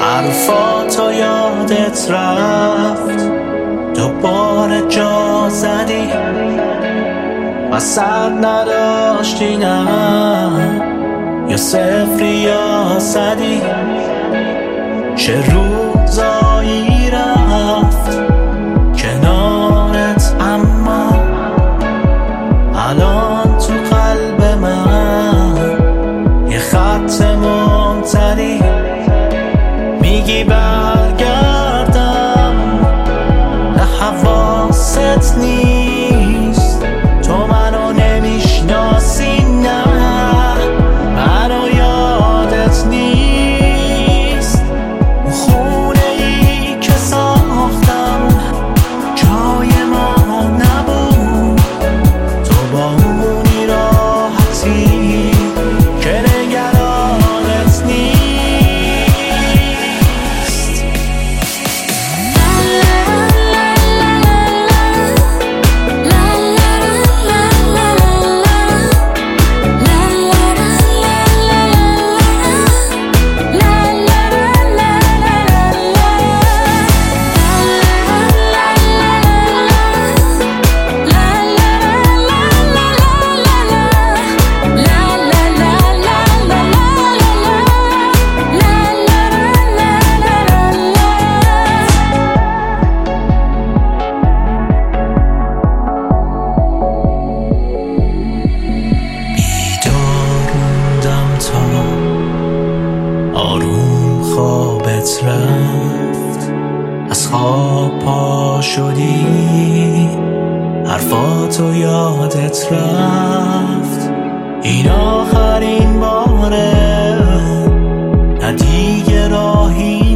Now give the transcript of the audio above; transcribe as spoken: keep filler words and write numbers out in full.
حرفاتو یادت رفت، دوباره جا زدی وسط نداشتی، نه یا صفری یا صدی. چه روزایی رفت کنارت، اما الان تو قلب من یه خط منتری. میگی برگردم، نه حواست نیست، تو منو نمیشناسی، نه منو یادت نیست. اون خونه ای که ساختم جای ما نبود، تو با اونی راحتی که نگرانت نیست. آروم خوابت رفت، از خواب پا شدی، حرفاتو یادت رفت. این آخرین باره، نه دیگه راهی